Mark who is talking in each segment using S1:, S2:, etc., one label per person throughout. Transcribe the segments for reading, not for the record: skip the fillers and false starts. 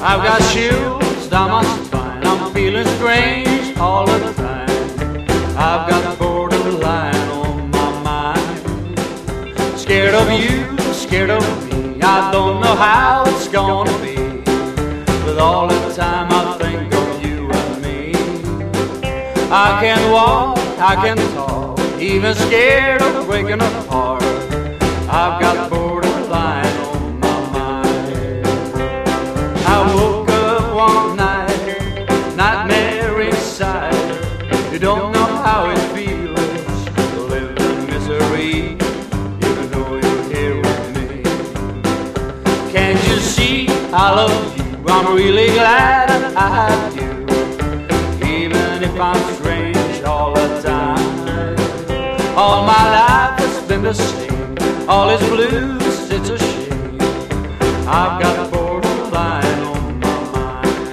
S1: I've got chills down my spine. I'm feeling strange all the time. I've got borderline on my mind. Scared of you, scared of me. I don't know how it's gonna be, but all the time I think of you and me. I can walk, I can talk, even scared of breaking apart. I've got borderline on my mind. I woke up one night, nightmare inside. You don't know how it feels to live in misery, even though you're here with me. Can't you see I love you? I'm really glad I have you, even if I'm strange all the time. All my life has been the same, all is blues, it's a shame. I've got borderline on my mind.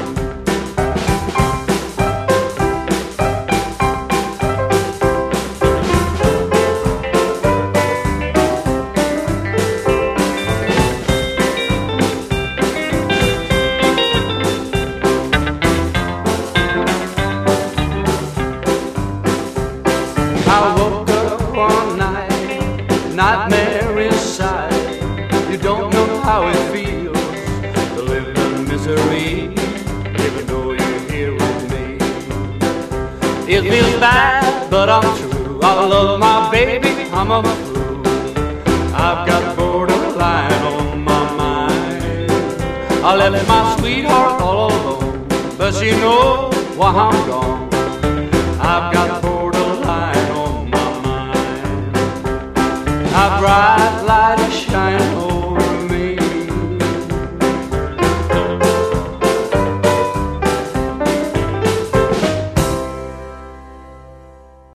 S1: I woke up one night, nightmare inside. You don't know how it feels to live in misery, even though you're here with me. It feels bad, but I'm true. I love my baby, I'm a fool. I've got borderline on my mind. I left my sweetheart all alone, but she knows why I'm gone. I've got borderline on my mind. A bright light is shining